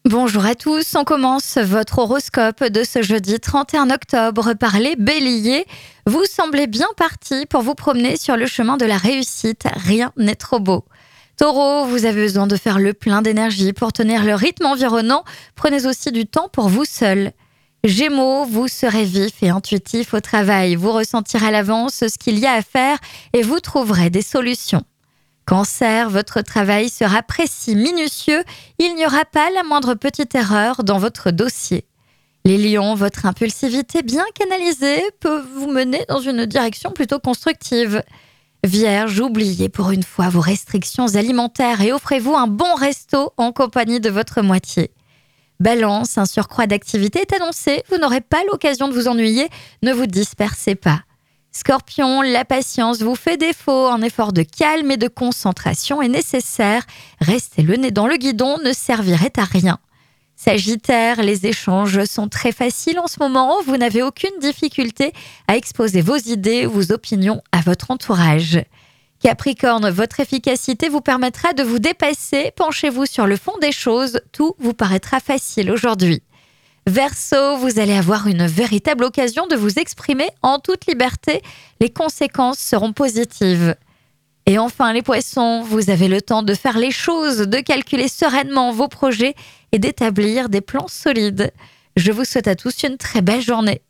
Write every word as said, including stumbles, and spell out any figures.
Bonjour à tous, on commence votre horoscope de ce jeudi trente et un octobre par les béliers. Vous semblez bien parti pour vous promener sur le chemin de la réussite, rien n'est trop beau. Taureau, vous avez besoin de faire le plein d'énergie pour tenir le rythme environnant, prenez aussi du temps pour vous seul. Gémeaux, vous serez vif et intuitif au travail, vous ressentirez à l'avance ce qu'il y a à faire et vous trouverez des solutions. Cancer, votre travail sera précis, minutieux, il n'y aura pas la moindre petite erreur dans votre dossier. Les lions, votre impulsivité bien canalisée peut vous mener dans une direction plutôt constructive. Vierge, oubliez pour une fois vos restrictions alimentaires et offrez-vous un bon resto en compagnie de votre moitié. Balance, un surcroît d'activité est annoncé, vous n'aurez pas l'occasion de vous ennuyer, ne vous dispersez pas. Scorpion, la patience vous fait défaut, un effort de calme et de concentration est nécessaire. Rester le nez dans le guidon ne servirait à rien. Sagittaire, les échanges sont très faciles en ce moment, vous n'avez aucune difficulté à exposer vos idées ou vos opinions à votre entourage. Capricorne, votre efficacité vous permettra de vous dépasser, penchez-vous sur le fond des choses, tout vous paraîtra facile aujourd'hui. Verseau, vous allez avoir une véritable occasion de vous exprimer en toute liberté. Les conséquences seront positives. Et enfin, les poissons, vous avez le temps de faire les choses, de calculer sereinement vos projets et d'établir des plans solides. Je vous souhaite à tous une très belle journée.